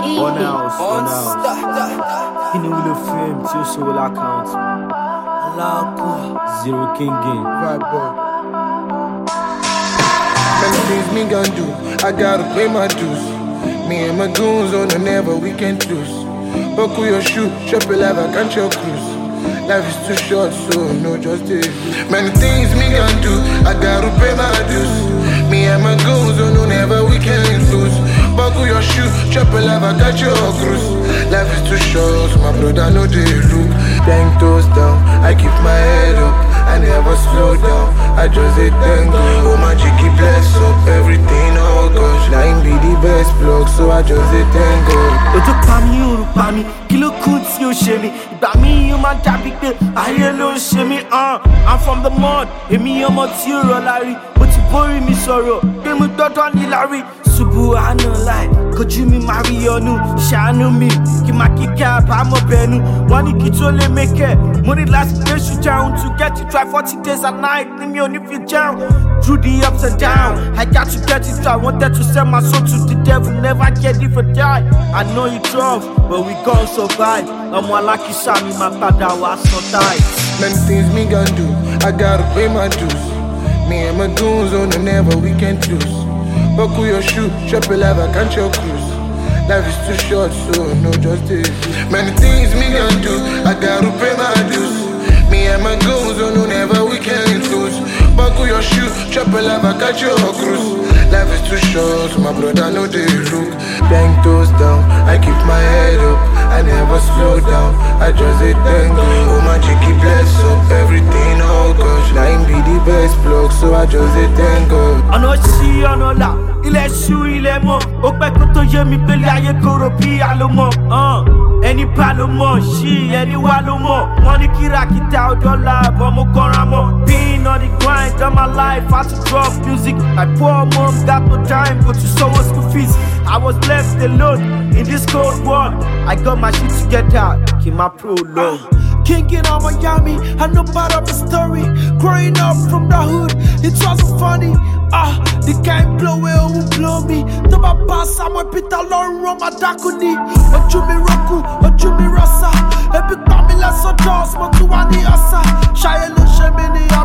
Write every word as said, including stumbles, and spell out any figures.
On house, on house. Kí ni wúlò fame tí ó ṣòwò lákàntì? Aláàkú. Zero King Game. Vibe boy. Many things me gon' do, I gotta pay my dues. Me and my goons on the never weekend lose. Buckle your shoe, shop your life, I can't your cruise. Life is too short, so no justice. Many things me gon' do, I gotta pay my dues. Me and my goons on the never weekend lose. Buckle your shoe, shop your life, I got your cruise. Life is too short, so my brother know they look. Ten toes down, I keep my head up. I never slow down, I just hit tango. Oh my cheeky bless up, everything oh gosh. Nine be the best plug, so I just hit tango. Ojo pa mi, oru pa mi, kí ló kù tí ó ṣe mí. Ìgbà mi ó máa dàbí pé ayé ló ń ṣe mí. uh. I'm from the mud, èmi ọmọ tí ó rọ̀ lárí. Mo ti borí mi sọ̀rọ̀, pé mo gbọ́dọ̀ ní lárí. Ṣubú àánú láì, kojú mi máa rí ọnu. Ṣàánú mi, kí máa kíkẹ́ àbámọ̀ bẹnu. Wọ́n ní kí tó lè mẹ́kẹ́, mo ní láti gbé ṣùjáun. To get it right forty days a night, ní mi ò ní fi jẹun. Through the ups and downs, I got to get it right. Wanted to sell my soul to the devil, never get it for die. I know you tough, but we gon' survive. Ọmọ alákìísà mi máa padà wá sọ́tàì. Many things me gon' do, I gotta pay my dues. Me and my goons on the never weekend lose. Buckle your shoe, shop your life, I can't your cruise. Life is too short, so no justice. Many things me gon' do, I gotta pay my dues. Me and my goons on the never weekend lose. Buckle your shoe, chop a life, I got your cruise. Life is too short, so my brother know they look. Ten toes down, I keep my head up. I never slow down, I just hit tango. Oh my cheeky bless up, everything oh gosh. Nine be the best plug, so I just hit tango. Ọ̀nà ṣí ọ̀nà là, ilẹ̀ ṣú ilẹ̀ mọ́. Ó pẹ́ kó tó yé mi pélé ayé kóró bí àlómọ̀. Ẹni bá ló mọ̀, ṣí ẹni wá ló mọ̀. Wọ́n ní kíràkítà ọjọ́ làbọ̀ mo kọ́ra mọ́. Being on the grind, all my life, I had to drop music. My poor mom got no time, go to someone's school fees. I was left alone in this cold world. I got my shit together, keep my prologue. King in all Miami, I know part of the story. Growing up from the hood, it wasn't funny. Ah, the kind blow away who blow me. To my pass, I'm a bit alone, run my dakuni. Oju mi roku, oju mi rasa. Epic family, so doors, but to one asa. Shy lo shemini